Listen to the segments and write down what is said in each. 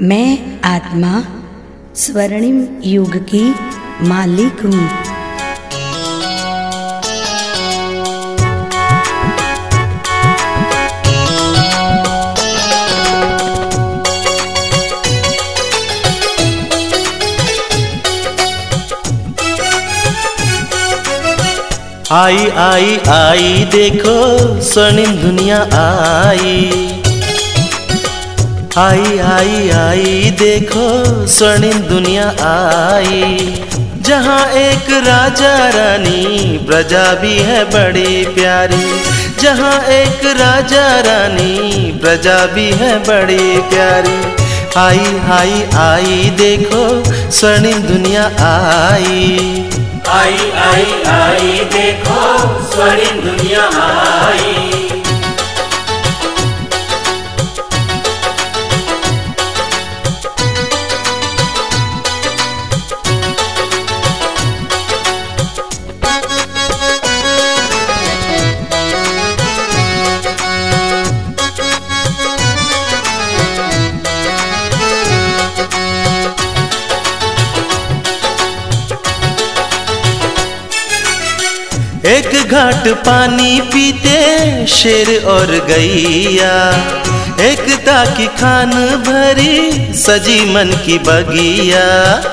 मैं आत्मा स्वर्णिम युग की मालिक हूँ। आई आई आई देखो स्वर्णिम दुनिया आई। आई आई आई देखो स्वर्णिम दुनिया आई। जहाँ एक राजा रानी प्रजा भी है बड़ी प्यारी। जहाँ एक राजा रानी प्रजा भी है बड़ी प्यारी। आई आई आई देखो स्वर्णिम दुनिया आई। आई आई आई देखो स्वर्णिम दुनिया आई। एक घाट पानी पीते शेर और गैया। एकता की खान भरी सजी मन की बगिया।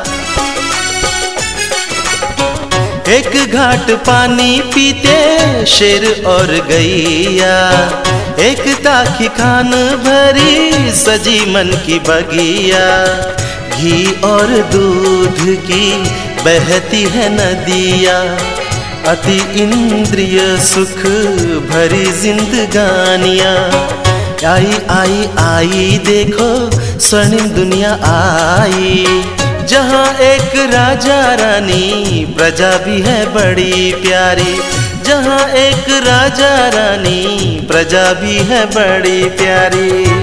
एक घाट पानी पीते शेर और गैया। एकता की खान भरी सजी मन की बगिया। घी और दूध की बहती है नदियाँ। अति इंद्रिय सुख भरी जिंदगानियाँ। आई आई आई देखो स्वर्णिम दुनिया आई। जहाँ एक राजा रानी प्रजा भी है बड़ी प्यारी। जहाँ एक राजा रानी प्रजा भी है बड़ी प्यारी।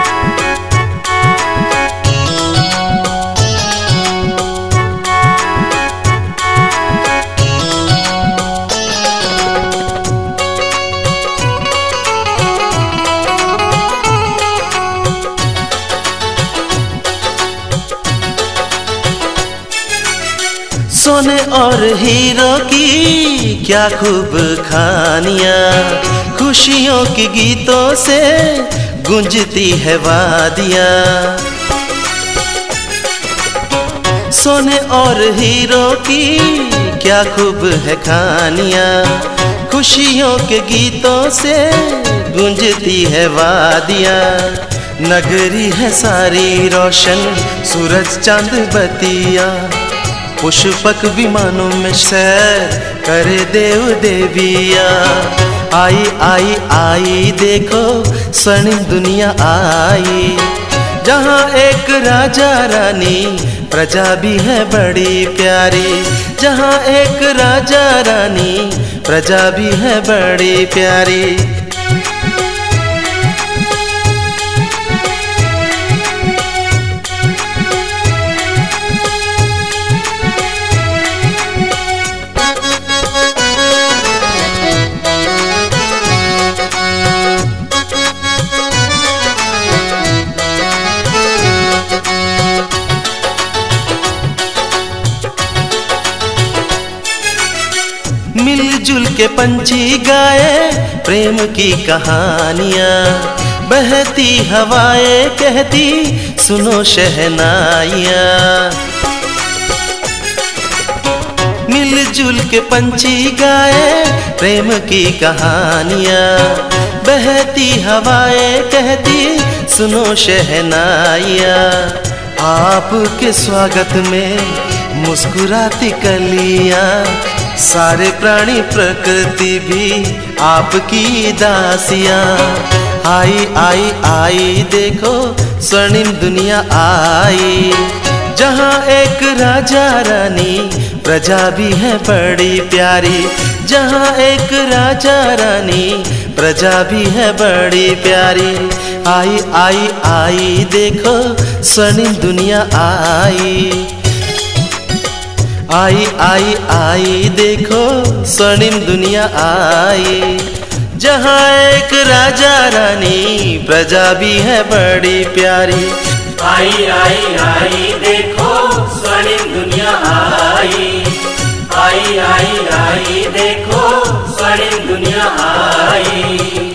सोने और हीरो की क्या खूब खानियाँ। खुशियों की गीतों से गूंजती है वादियाँ। सोने और हीरो की क्या खूब है खानियाँ। खुशियों के गीतों से गूंजती है वादियाँ। नगरी है सारी रोशन सूरज चांद बतिया। पुष्पक विमानों में सैर करे देव देविया। आई आई आई देखो स्वर्णिम दुनिया आई। जहाँ एक राजा रानी प्रजा भी है बड़ी प्यारी। जहाँ एक राजा रानी प्रजा भी है बड़ी प्यारी। मिलजुल के पंछी गाए प्रेम की कहानियाँ। बहती हवाएं कहती सुनो शहनाइयाँ। मिलजुल के पंछी गाए प्रेम की कहानियाँ। बहती हवाएं कहती सुनो शहनाइयाँ। आपके स्वागत में मुस्कुराती कलियाँ। सारे प्राणी प्रकृति भी आपकी दासियाँ। आई आई आई देखो स्वर्णिम दुनिया आई। जहाँ एक राजा रानी प्रजा भी है बड़ी प्यारी। जहाँ एक राजा रानी प्रजा भी है बड़ी प्यारी। आई आई आई देखो स्वर्णिम दुनिया आई। आई आई आई देखो स्वर्णिम दुनिया आई। जहाँ एक राजा रानी प्रजा भी है बड़ी प्यारी। आई आई आई देखो स्वर्णिम दुनिया आई। आई आई आई देखो स्वर्णिम दुनिया आई।